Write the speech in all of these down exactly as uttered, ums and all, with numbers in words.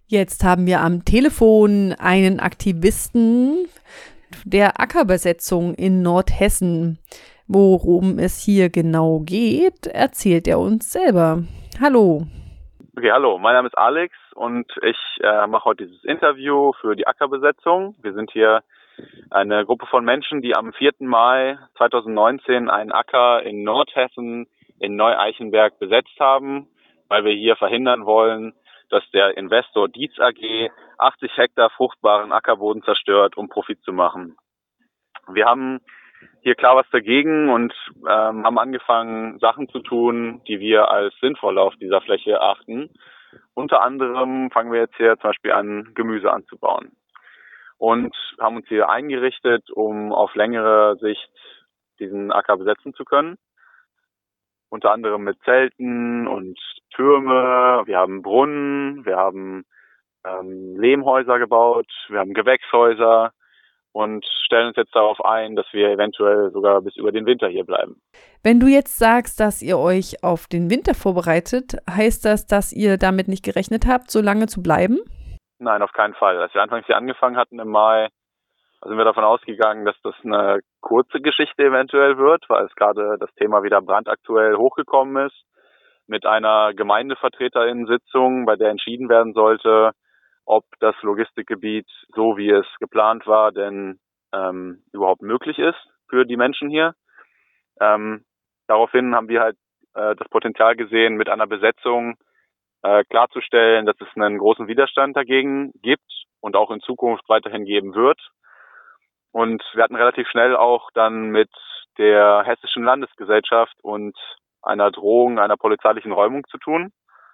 Jetzt haben wir am Telefon einen Aktivisten der Ackerbesetzung in Nordhessen. Worum es hier genau geht, erzählt er uns selber. Hallo. Okay, hallo, mein Name ist Alex und ich äh, mache heute dieses Interview für die Ackerbesetzung. Wir sind hier eine Gruppe von Menschen, die am vierten Mai zweitausendneunzehn einen Acker in Nordhessen in Neu-Eichenberg besetzt haben, weil wir hier verhindern wollen, dass der Investor Dietz A G achtzig Hektar fruchtbaren Ackerboden zerstört, um Profit zu machen. Wir haben hier klar was dagegen und ähm, haben angefangen, Sachen zu tun, die wir als sinnvoll auf dieser Fläche erachten. Unter anderem fangen wir jetzt hier zum Beispiel an, Gemüse anzubauen. Und haben uns hier eingerichtet, um auf längere Sicht diesen Acker besetzen zu können. Unter anderem mit Zelten und Türme, wir haben Brunnen, wir haben ähm, Lehmhäuser gebaut, wir haben Gewächshäuser und stellen uns jetzt darauf ein, dass wir eventuell sogar bis über den Winter hier bleiben. Wenn du jetzt sagst, dass ihr euch auf den Winter vorbereitet, heißt das, dass ihr damit nicht gerechnet habt, so lange zu bleiben? Nein, auf keinen Fall. Als wir anfangs hier angefangen hatten im Mai, sind wir davon ausgegangen, dass das eine kurze Geschichte eventuell wird, weil es gerade das Thema wieder brandaktuell hochgekommen ist, mit einer Gemeindevertreterinnen-Sitzung, bei der entschieden werden sollte, ob das Logistikgebiet, so wie es geplant war, denn ähm, überhaupt möglich ist für die Menschen hier. Ähm, daraufhin haben wir halt äh, das Potenzial gesehen, mit einer Besetzung äh, klarzustellen, dass es einen großen Widerstand dagegen gibt und auch in Zukunft weiterhin geben wird. Und wir hatten relativ schnell auch dann mit der Hessischen Landesgesellschaft und einer Drohung einer polizeilichen Räumung zu tun.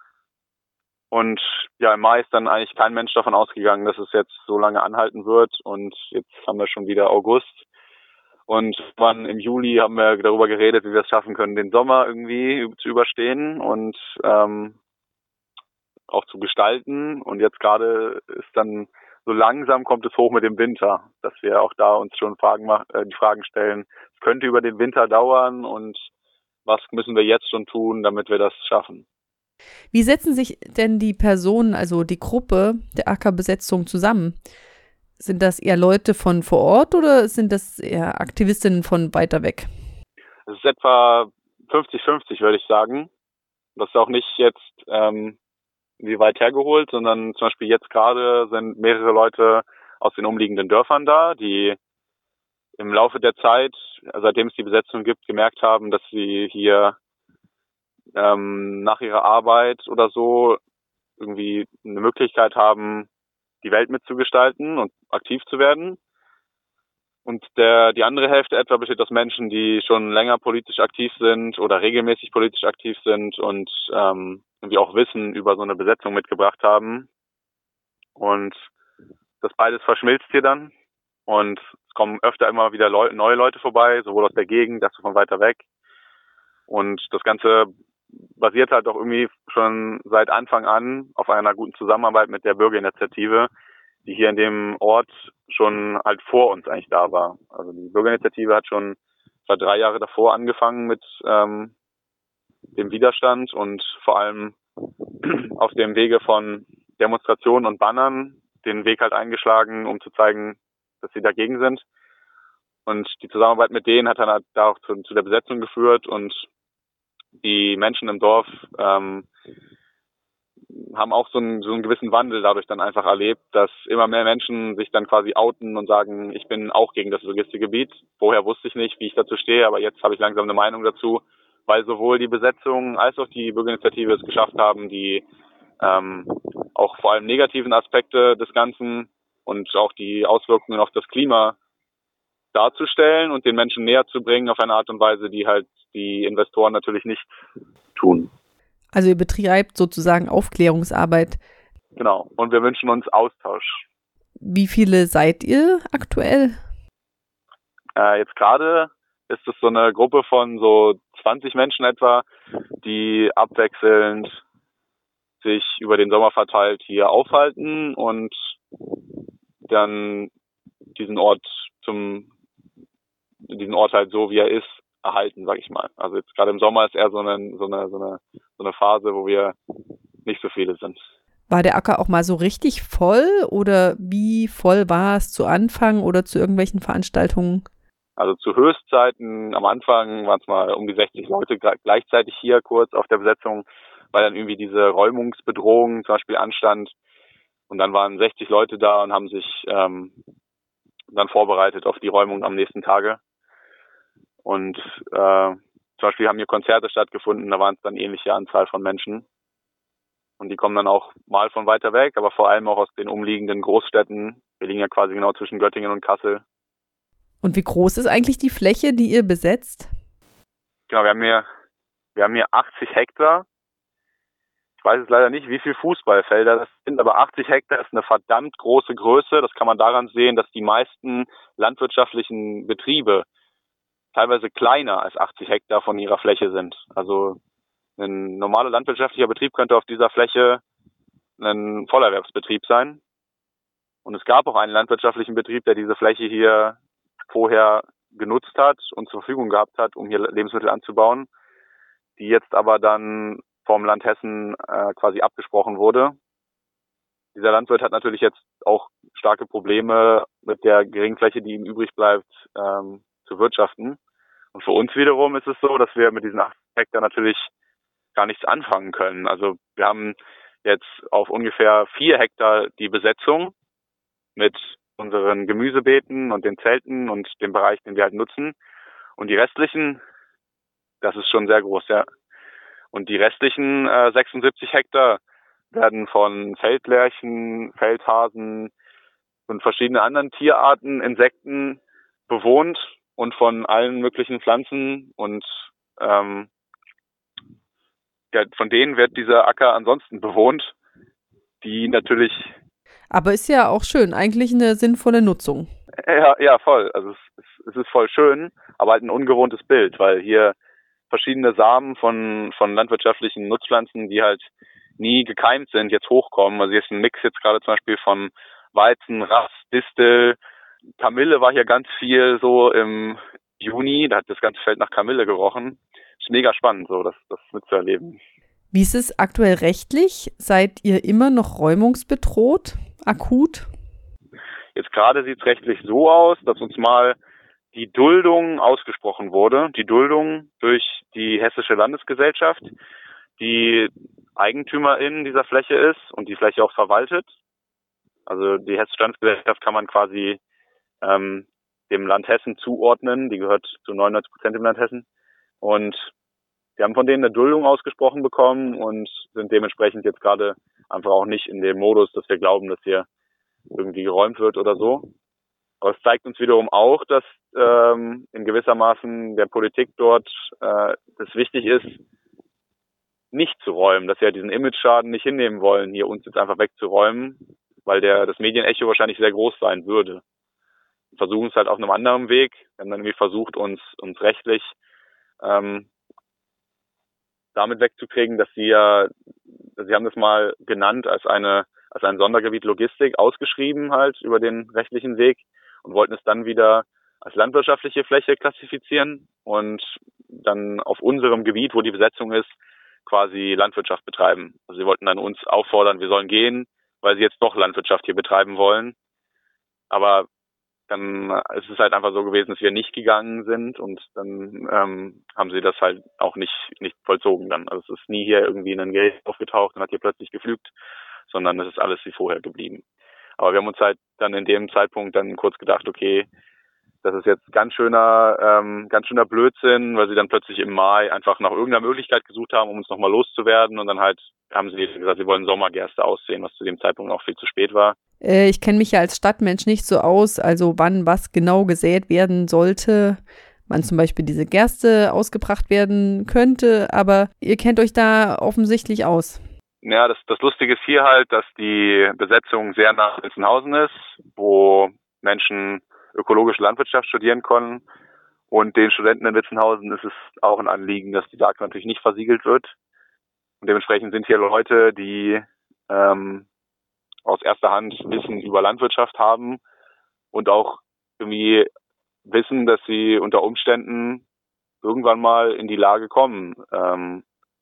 Und ja, im Mai ist dann eigentlich kein Mensch davon ausgegangen, dass es jetzt so lange anhalten wird. Und jetzt haben wir schon wieder August. Und dann im Juli haben wir darüber geredet, wie wir es schaffen können, den Sommer irgendwie zu überstehen und ähm, auch zu gestalten. Und jetzt gerade ist dann so langsam kommt es hoch mit dem Winter, dass wir auch da uns schon Fragen mach, äh, die Fragen stellen, es könnte über den Winter dauern und was müssen wir jetzt schon tun, damit wir das schaffen. Wie setzen sich denn die Personen, also die Gruppe der Ackerbesetzung zusammen? Sind das eher Leute von vor Ort oder sind das eher Aktivistinnen von weiter weg? Es ist etwa fünfzig fünfzig, würde ich sagen. Das ist auch nicht jetzt ähm, wie weit hergeholt, sondern zum Beispiel jetzt gerade sind mehrere Leute aus den umliegenden Dörfern da, die im Laufe der Zeit, seitdem es die Besetzung gibt, gemerkt haben, dass sie hier ähm, nach ihrer Arbeit oder so irgendwie eine Möglichkeit haben, die Welt mitzugestalten und aktiv zu werden. Und der, die andere Hälfte etwa besteht aus Menschen, die schon länger politisch aktiv sind oder regelmäßig politisch aktiv sind und ähm, irgendwie auch Wissen über so eine Besetzung mitgebracht haben. Und das beides verschmilzt hier dann. Und es kommen öfter immer wieder Leu- neue Leute vorbei, sowohl aus der Gegend als auch von weiter weg. Und das Ganze basiert halt auch irgendwie schon seit Anfang an auf einer guten Zusammenarbeit mit der Bürgerinitiative, die hier in dem Ort schon halt vor uns eigentlich da war. Also die Bürgerinitiative hat schon vor drei Jahre davor angefangen mit ähm, dem Widerstand und vor allem auf dem Wege von Demonstrationen und Bannern den Weg halt eingeschlagen, um zu zeigen, dass sie dagegen sind. Und die Zusammenarbeit mit denen hat dann halt da auch zu, zu der Besetzung geführt und die Menschen im Dorf ähm, haben auch so einen, so einen gewissen Wandel dadurch dann einfach erlebt, dass immer mehr Menschen sich dann quasi outen und sagen, ich bin auch gegen das Logistikgebiet. Vorher wusste ich nicht, wie ich dazu stehe, aber jetzt habe ich langsam eine Meinung dazu, weil sowohl die Besetzung als auch die Bürgerinitiative es geschafft haben, die ähm, auch vor allem negativen Aspekte des Ganzen und auch die Auswirkungen auf das Klima darzustellen und den Menschen näher zu bringen auf eine Art und Weise, die halt die Investoren natürlich nicht tun. Also ihr betreibt sozusagen Aufklärungsarbeit. Genau. Und wir wünschen uns Austausch. Wie viele seid ihr aktuell? Äh, jetzt gerade ist es so eine Gruppe von so zwanzig Menschen etwa, die abwechselnd sich über den Sommer verteilt hier aufhalten und dann diesen Ort zum diesen Ort halt so wie er ist erhalten, sag ich mal. Also jetzt gerade im Sommer ist eher so eine so eine so eine so eine Phase, wo wir nicht so viele sind. War der Acker auch mal so richtig voll oder wie voll war es zu Anfang oder zu irgendwelchen Veranstaltungen? Also zu Höchstzeiten am Anfang waren es mal um die sechzig Leute gleichzeitig hier kurz auf der Besetzung, weil dann irgendwie diese Räumungsbedrohung zum Beispiel anstand. Und dann waren sechzig Leute da und haben sich ähm, dann vorbereitet auf die Räumung am nächsten Tage. Und äh, zum Beispiel haben hier Konzerte stattgefunden, da waren es dann ähnliche Anzahl von Menschen. Und die kommen dann auch mal von weiter weg, aber vor allem auch aus den umliegenden Großstädten. Wir liegen ja quasi genau zwischen Göttingen und Kassel. Und wie groß ist eigentlich die Fläche, die ihr besetzt? Genau, wir haben hier, wir haben hier achtzig Hektar. Ich weiß jetzt leider nicht, wie viele Fußballfelder das sind, aber achtzig Hektar ist eine verdammt große Größe. Das kann man daran sehen, dass die meisten landwirtschaftlichen Betriebe teilweise kleiner als achtzig Hektar von ihrer Fläche sind. Also ein normaler landwirtschaftlicher Betrieb könnte auf dieser Fläche ein Vollerwerbsbetrieb sein. Und es gab auch einen landwirtschaftlichen Betrieb, der diese Fläche hier vorher genutzt hat und zur Verfügung gehabt hat, um hier Lebensmittel anzubauen, die jetzt aber dann vom Land Hessen äh, quasi abgesprochen wurde. Dieser Landwirt hat natürlich jetzt auch starke Probleme mit der geringen Fläche, die ihm übrig bleibt, ähm, zu wirtschaften. Und für uns wiederum ist es so, dass wir mit diesen acht Hektar natürlich gar nichts anfangen können. Also wir haben jetzt auf ungefähr vier Hektar die Besetzung mit unseren Gemüsebeeten und den Zelten und dem Bereich, den wir halt nutzen. Und die restlichen, das ist schon sehr groß, ja. Und die restlichen äh, sechsundsiebzig Hektar werden von Feldlerchen, Feldhasen und verschiedenen anderen Tierarten, Insekten bewohnt und von allen möglichen Pflanzen. Und ähm, ja, von denen wird dieser Acker ansonsten bewohnt, die natürlich... Aber ist ja auch schön, eigentlich eine sinnvolle Nutzung. Ja, ja, voll. Also es, es, es ist voll schön, aber halt ein ungewohntes Bild, weil hier verschiedene Samen von, von landwirtschaftlichen Nutzpflanzen, die halt nie gekeimt sind, jetzt hochkommen. Also hier ist ein Mix jetzt gerade zum Beispiel von Weizen, Raps, Distel. Kamille war hier ganz viel so im Juni, da hat das ganze Feld nach Kamille gerochen. Ist mega spannend, so das, das mitzuerleben. Wie ist es aktuell rechtlich? Seid ihr immer noch räumungsbedroht, akut? Jetzt gerade sieht es rechtlich so aus, dass uns mal die Duldung ausgesprochen wurde. Die Duldung durch die Hessische Landesgesellschaft, die Eigentümerin dieser Fläche ist und die Fläche auch verwaltet. Also die Hessische Landesgesellschaft kann man quasi ähm, dem Land Hessen zuordnen. Die gehört zu neunundneunzig Prozent dem Land Hessen. Und wir haben von denen eine Duldung ausgesprochen bekommen und sind dementsprechend jetzt gerade einfach auch nicht in dem Modus, dass wir glauben, dass hier irgendwie geräumt wird oder so. Aber es zeigt uns wiederum auch, dass ähm, in gewissermaßen der Politik dort äh, es wichtig ist, nicht zu räumen, dass sie ja diesen Image-Schaden nicht hinnehmen wollen, hier uns jetzt einfach wegzuräumen, weil der das Medienecho wahrscheinlich sehr groß sein würde. Wir versuchen es halt auf einem anderen Weg. Wir haben dann irgendwie versucht, uns uns rechtlich ähm, damit wegzukriegen, dass sie ja, sie haben das mal genannt als eine als ein Sondergebiet Logistik ausgeschrieben halt über den rechtlichen Weg und wollten es dann wieder als landwirtschaftliche Fläche klassifizieren und dann auf unserem Gebiet, wo die Besetzung ist, quasi Landwirtschaft betreiben. Also sie wollten dann uns auffordern, wir sollen gehen, weil sie jetzt doch Landwirtschaft hier betreiben wollen. Aber dann ist es halt einfach so gewesen, dass wir nicht gegangen sind und dann ähm, haben sie das halt auch nicht nicht vollzogen dann. Also es ist nie hier irgendwie ein Geld aufgetaucht und hat hier plötzlich geflügt, sondern es ist alles wie vorher geblieben. Aber wir haben uns halt dann in dem Zeitpunkt dann kurz gedacht, okay, das ist jetzt ganz schöner, ähm, ganz schöner Blödsinn, weil sie dann plötzlich im Mai einfach nach irgendeiner Möglichkeit gesucht haben, um uns nochmal loszuwerden und dann halt haben sie gesagt, sie wollen Sommergerste aussehen, was zu dem Zeitpunkt auch viel zu spät war. Äh, ich kenne mich ja als Stadtmensch nicht so aus, also wann was genau gesät werden sollte, wann zum Beispiel diese Gerste ausgebracht werden könnte, aber ihr kennt euch da offensichtlich aus. Ja, das, das Lustige ist hier halt, dass die Besetzung sehr nah in Witzenhausen ist, wo Menschen ökologische Landwirtschaft studieren können. Und den Studenten in Witzenhausen ist es auch ein Anliegen, dass die Sake natürlich nicht versiegelt wird. Und dementsprechend sind hier Leute, die ähm, aus erster Hand Wissen über Landwirtschaft haben und auch irgendwie wissen, dass sie unter Umständen irgendwann mal in die Lage kommen, ähm,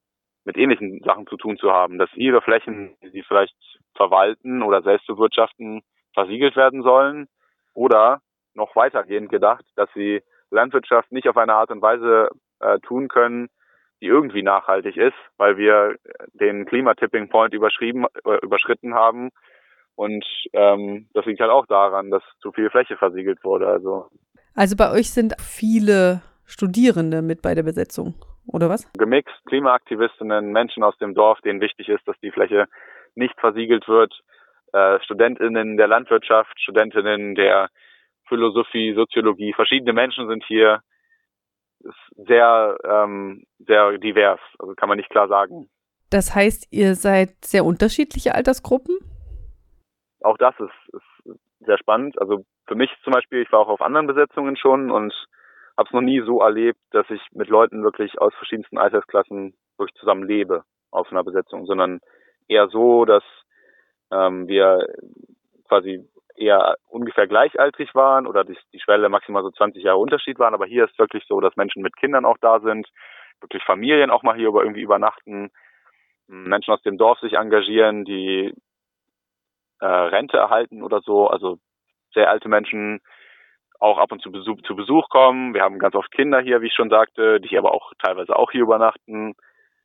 mit ähnlichen Sachen zu tun zu haben, dass ihre Flächen, die sie vielleicht verwalten oder selbst bewirtschaften, versiegelt werden sollen oder noch weitergehend gedacht, dass sie Landwirtschaft nicht auf eine Art und Weise äh, tun können, die irgendwie nachhaltig ist, weil wir den Klima-Tipping Point überschrieben, äh, überschritten haben. Und ähm, das liegt halt auch daran, dass zu viel Fläche versiegelt wurde. Also, also bei euch sind viele Studierende mit bei der Besetzung, oder was? Gemixt, Klimaaktivistinnen, Menschen aus dem Dorf, denen wichtig ist, dass die Fläche nicht versiegelt wird, äh, StudentInnen der Landwirtschaft, StudentInnen der Philosophie, Soziologie, verschiedene Menschen sind hier. Ist sehr, ähm, sehr divers, also kann man nicht klar sagen. Das heißt, ihr seid sehr unterschiedliche Altersgruppen? Auch das ist, ist sehr spannend. Also für mich zum Beispiel, ich war auch auf anderen Besetzungen schon und habe es noch nie so erlebt, dass ich mit Leuten wirklich aus verschiedensten Altersklassen wirklich zusammen lebe auf einer Besetzung, sondern eher so, dass ähm, wir quasi eher ungefähr gleichaltrig waren oder die, die Schwelle maximal so zwanzig Jahre Unterschied waren. Aber hier ist wirklich so, dass Menschen mit Kindern auch da sind, wirklich Familien auch mal hier über irgendwie übernachten, Menschen aus dem Dorf sich engagieren, die äh, Rente erhalten oder so. Also sehr alte Menschen auch ab und zu Besuch, zu Besuch kommen. Wir haben ganz oft Kinder hier, wie ich schon sagte, die hier aber auch teilweise auch hier übernachten.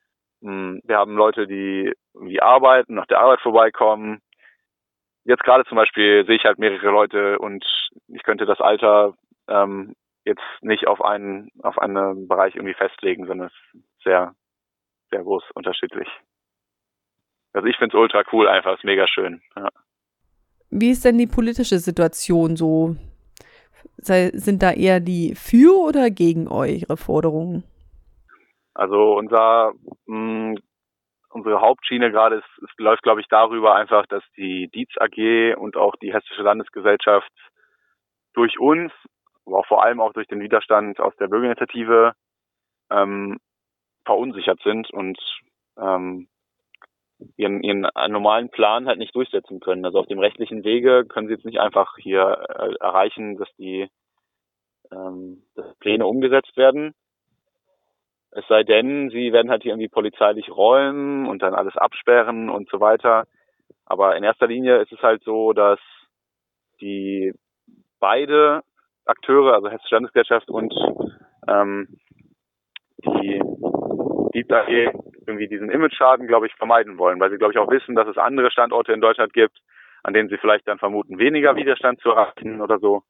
Wir haben Leute, die irgendwie arbeiten, nach der Arbeit vorbeikommen. Jetzt gerade zum Beispiel sehe ich halt mehrere Leute und ich könnte das Alter ähm, jetzt nicht auf einen auf einen Bereich irgendwie festlegen, sondern es ist sehr, sehr groß unterschiedlich. Also ich finde es ultra cool, einfach, ist mega schön. Ja. Wie ist denn die politische Situation so? Sei, sind da eher die für oder gegen eure Forderungen? Also unser mh, unsere Hauptschiene gerade ist, ist, läuft, glaube ich, darüber einfach, dass die Dietz A G und auch die Hessische Landesgesellschaft durch uns, aber auch vor allem auch durch den Widerstand aus der Bürgerinitiative ähm, verunsichert sind und ähm, ihren, ihren normalen Plan halt nicht durchsetzen können. Also auf dem rechtlichen Wege können sie jetzt nicht einfach hier äh, erreichen, dass die ähm, dass Pläne umgesetzt werden. Es sei denn, sie werden halt hier irgendwie polizeilich räumen und dann alles absperren und so weiter. Aber in erster Linie ist es halt so, dass die beide Akteure, also Hessische Landesgesellschaft und ähm, die Dietz A G, irgendwie diesen Image-Schaden, glaube ich, vermeiden wollen, weil sie, glaube ich, auch wissen, dass es andere Standorte in Deutschland gibt, an denen sie vielleicht dann vermuten, weniger Widerstand zu erreichen oder so.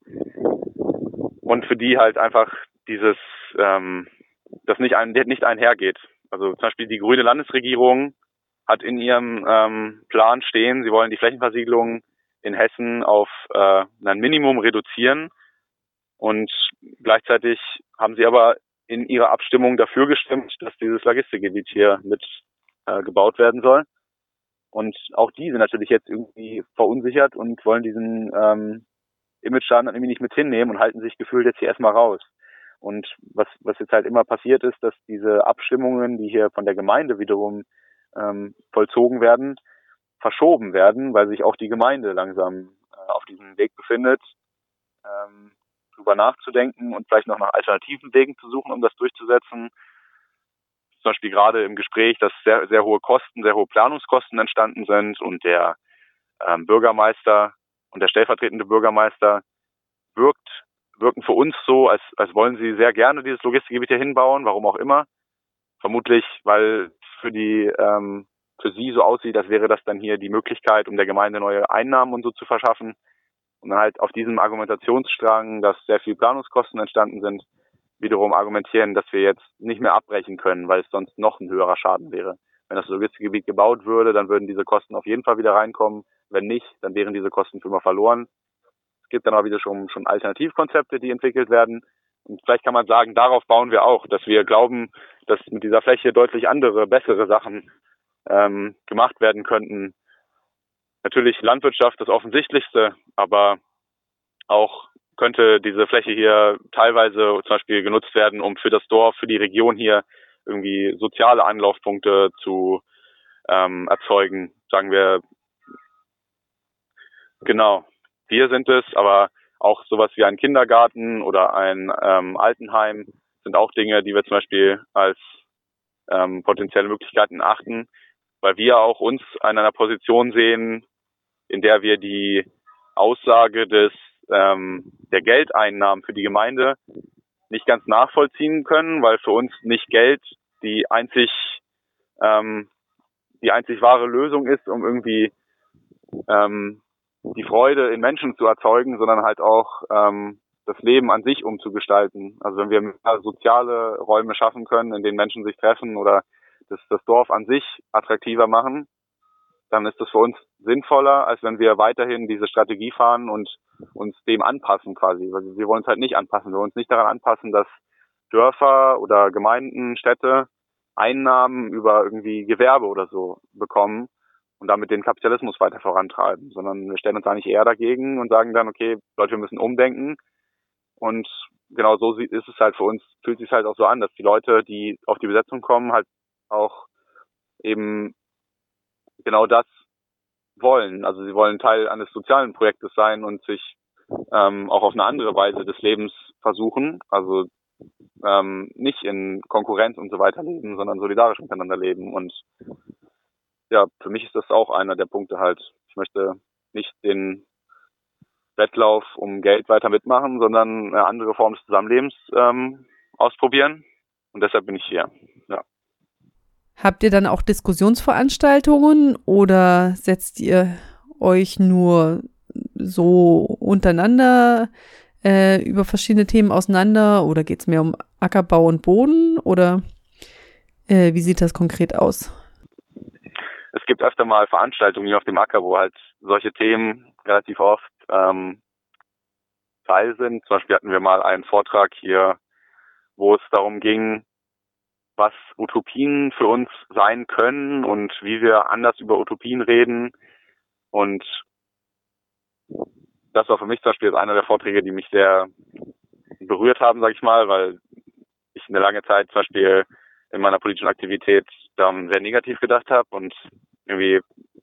Und für die halt einfach dieses, ähm, das nicht, ein, nicht einhergeht. Also zum Beispiel die grüne Landesregierung hat in ihrem ähm, Plan stehen, sie wollen die Flächenversiegelung in Hessen auf äh, ein Minimum reduzieren. Und gleichzeitig haben sie aber in ihrer Abstimmung dafür gestimmt, dass dieses Logistikgebiet hier mit äh, gebaut werden soll. Und auch die sind natürlich jetzt irgendwie verunsichert und wollen diesen ähm, Image-Schaden dann irgendwie nicht mit hinnehmen und halten sich gefühlt jetzt hier erstmal raus. Und was, was jetzt halt immer passiert ist, dass diese Abstimmungen, die hier von der Gemeinde wiederum ähm, vollzogen werden, verschoben werden, weil sich auch die Gemeinde langsam äh, auf diesem Weg befindet, ähm, drüber nachzudenken und vielleicht noch nach alternativen Wegen zu suchen, um das durchzusetzen. Zum Beispiel gerade im Gespräch, dass sehr, sehr hohe Kosten, sehr hohe Planungskosten entstanden sind und der ähm, Bürgermeister und der stellvertretende Bürgermeister wirkt, wirken für uns so, als, als wollen sie sehr gerne dieses Logistikgebiet hier hinbauen, warum auch immer. Vermutlich, weil für die, ähm, für sie so aussieht, als wäre das dann hier die Möglichkeit, um der Gemeinde neue Einnahmen und so zu verschaffen. Und dann halt auf diesem Argumentationsstrang, dass sehr viel Planungskosten entstanden sind, wiederum argumentieren, dass wir jetzt nicht mehr abbrechen können, weil es sonst noch ein höherer Schaden wäre. Wenn das Logistikgebiet gebaut würde, dann würden diese Kosten auf jeden Fall wieder reinkommen. Wenn nicht, dann wären diese Kosten für immer verloren. Es gibt dann auch wieder schon, schon Alternativkonzepte, die entwickelt werden. Und vielleicht kann man sagen, darauf bauen wir auch, dass wir glauben, dass mit dieser Fläche deutlich andere, bessere Sachen ähm, gemacht werden könnten. Natürlich Landwirtschaft das Offensichtlichste, aber auch könnte diese Fläche hier teilweise zum Beispiel genutzt werden, um für das Dorf, für die Region hier irgendwie soziale Anlaufpunkte zu ähm, erzeugen. Sagen wir, genau, wir sind es, aber auch sowas wie ein Kindergarten oder ein ähm, Altenheim sind auch Dinge, die wir zum Beispiel als ähm, potenzielle Möglichkeiten achten, weil wir auch uns in einer Position sehen, in der wir die Aussage des ähm, der Geldeinnahmen für die Gemeinde nicht ganz nachvollziehen können, weil für uns nicht Geld die einzig ähm, die einzig wahre Lösung ist, um irgendwie ähm, die Freude in Menschen zu erzeugen, sondern halt auch ähm, das Leben an sich umzugestalten. Also wenn wir mehr soziale Räume schaffen können, in denen Menschen sich treffen oder das, das Dorf an sich attraktiver machen, dann ist das für uns sinnvoller, als wenn wir weiterhin diese Strategie fahren und uns dem anpassen quasi. Weil wir wollen uns halt nicht anpassen. Wir wollen uns nicht daran anpassen, dass Dörfer oder Gemeinden, Städte Einnahmen über irgendwie Gewerbe oder so bekommen und damit den Kapitalismus weiter vorantreiben, sondern wir stellen uns eigentlich eher dagegen und sagen dann, okay, Leute, wir müssen umdenken. Und genau so ist es halt für uns, fühlt sich halt auch so an, dass die Leute, die auf die Besetzung kommen, halt auch eben genau das wollen. Also sie wollen Teil eines sozialen Projektes sein und sich ähm, auch auf eine andere Weise des Lebens versuchen. Also ähm, nicht in Konkurrenz und so weiter leben, sondern solidarisch miteinander leben. Und ja, für mich ist das auch einer der Punkte halt. Ich möchte nicht den Wettlauf um Geld weiter mitmachen, sondern eine andere Form des Zusammenlebens ähm, ausprobieren. Und deshalb bin ich hier. Ja. Habt ihr dann auch Diskussionsveranstaltungen oder setzt ihr euch nur so untereinander äh, über verschiedene Themen auseinander oder geht es mehr um Ackerbau und Boden oder äh, wie sieht das konkret aus? Es gibt öfter mal Veranstaltungen hier auf dem Acker, wo halt solche Themen relativ oft ähm, Teil sind. Zum Beispiel hatten wir mal einen Vortrag hier, wo es darum ging, was Utopien für uns sein können und wie wir anders über Utopien reden. Und das war für mich zum Beispiel einer der Vorträge, die mich sehr berührt haben, sag ich mal, weil ich eine lange Zeit zum Beispiel in meiner politischen Aktivität dann sehr negativ gedacht habe und irgendwie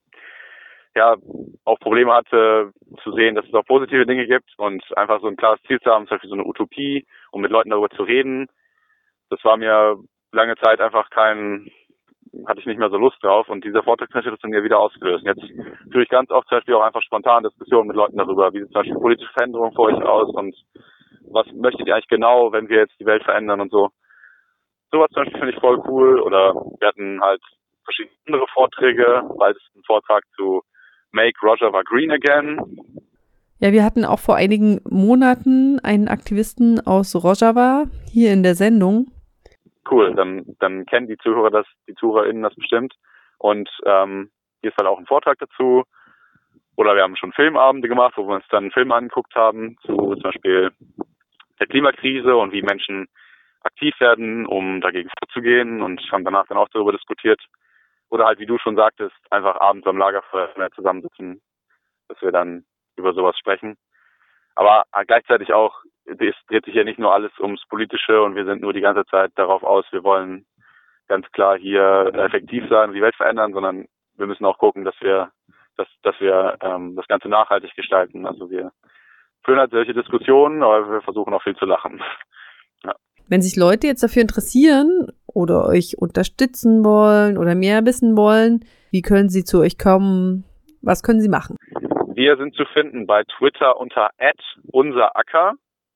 ja auch Probleme hatte zu sehen, dass es auch positive Dinge gibt und einfach so ein klares Ziel zu haben, zum Beispiel so eine Utopie, um mit Leuten darüber zu reden. Das war mir lange Zeit einfach kein, hatte ich nicht mehr so Lust drauf und dieser Vortrag hat das in mir wieder ausgelöst. Und jetzt führe ich ganz oft zum Beispiel auch einfach spontan Diskussionen mit Leuten darüber, wie sieht zum Beispiel politische Veränderung vor euch aus und was möchtet ihr eigentlich genau, wenn wir jetzt die Welt verändern und so. Sowas zum Beispiel finde ich voll cool. Oder wir hatten halt verschiedene andere Vorträge, bald ist ein Vortrag zu Make Rojava Green Again. Ja, wir hatten auch vor einigen Monaten einen Aktivisten aus Rojava hier in der Sendung. Cool, dann dann kennen die Zuhörer das, die ZuhörerInnen das bestimmt. Und ähm, hier ist halt auch ein Vortrag dazu. Oder wir haben schon Filmabende gemacht, wo wir uns dann einen Film angeguckt haben, zu zum Beispiel der Klimakrise und wie Menschen aktiv werden, um dagegen vorzugehen und haben danach dann auch darüber diskutiert. Oder halt, wie du schon sagtest, einfach abends am Lagerfeuer zusammensitzen, dass wir dann über sowas sprechen. Aber gleichzeitig auch, es dreht sich ja nicht nur alles ums Politische und wir sind nur die ganze Zeit darauf aus, wir wollen ganz klar hier effektiv sein und die Welt verändern, sondern wir müssen auch gucken, dass wir, dass, dass wir ähm, das Ganze nachhaltig gestalten. Also wir führen halt solche Diskussionen, aber wir versuchen auch viel zu lachen. Ja. Wenn sich Leute jetzt dafür interessieren oder euch unterstützen wollen oder mehr wissen wollen, wie können sie zu euch kommen? Was können sie machen? Wir sind zu finden bei Twitter unter at unseracker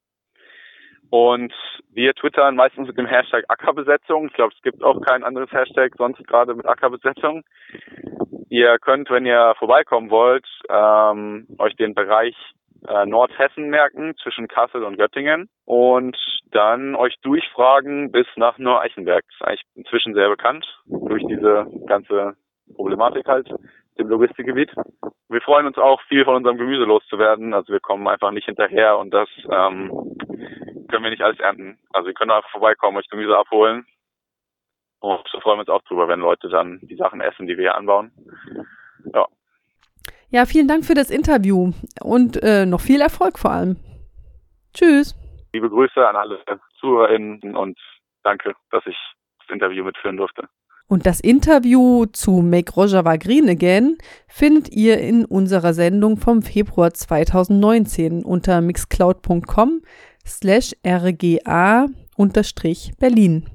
und wir twittern meistens mit dem Hashtag Ackerbesetzung. Ich glaube, es gibt auch kein anderes Hashtag sonst gerade mit Ackerbesetzung. Ihr könnt, wenn ihr vorbeikommen wollt, ähm, euch den Bereich äh, Nordhessen merken, zwischen Kassel und Göttingen und dann euch durchfragen bis nach Neu-Eichenberg. Das ist eigentlich inzwischen sehr bekannt durch diese ganze Problematik halt im Logistikgebiet. Wir freuen uns auch, viel von unserem Gemüse loszuwerden. Also wir kommen einfach nicht hinterher und das ähm, können wir nicht alles ernten. Also ihr könnt einfach vorbeikommen, euch Gemüse abholen. Und da freuen wir uns auch drüber, wenn Leute dann die Sachen essen, die wir hier anbauen. Ja. Ja, vielen Dank für das Interview und äh, noch viel Erfolg vor allem. Tschüss. Liebe Grüße an alle ZuhörerInnen und danke, dass ich das Interview mitführen durfte. Und das Interview zu Make Rojava Green Again findet ihr in unserer Sendung vom Februar zweitausendneunzehn unter mixcloud punkt com slash rga unterstrich Berlin.